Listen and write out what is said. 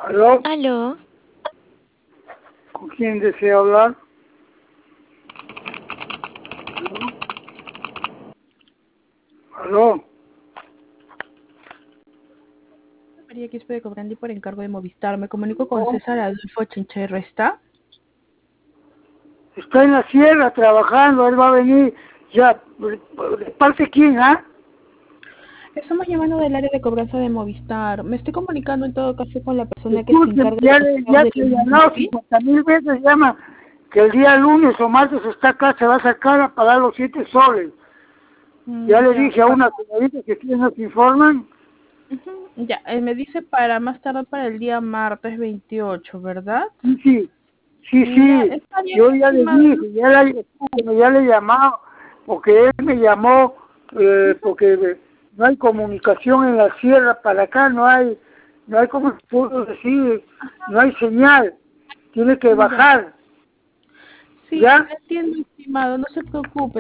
¿Aló? Aló, ¿Con quién desea hablar? ¿Aló? María Quispe de Cobrandi por encargo de Movistar. Me comunico con César Adolfo Chincherro. ¿Está? Está en la sierra trabajando, él va a venir ya. ¿De parte quién, ah? Estamos llamando del área de cobranza de Movistar. Me estoy comunicando en todo caso con la persona que se Disculpe, encarga ya, de ya de te he llamado 50.000 veces, llama que el día lunes o martes está acá, se va a sacar a pagar los 7 soles. Ya le dije a una señorita que ustedes nos informan. Ya, me dice para más tarde para el día martes 28, ¿verdad? Sí, Ya, está bien, yo ya le estimado. dije, ya le he llamado, porque él me llamó, porque no hay comunicación en la sierra para acá, no hay como puedo decir, no hay señal, tiene que bajar. Sí, ¿Ya? entiendo, estimado, no se preocupe.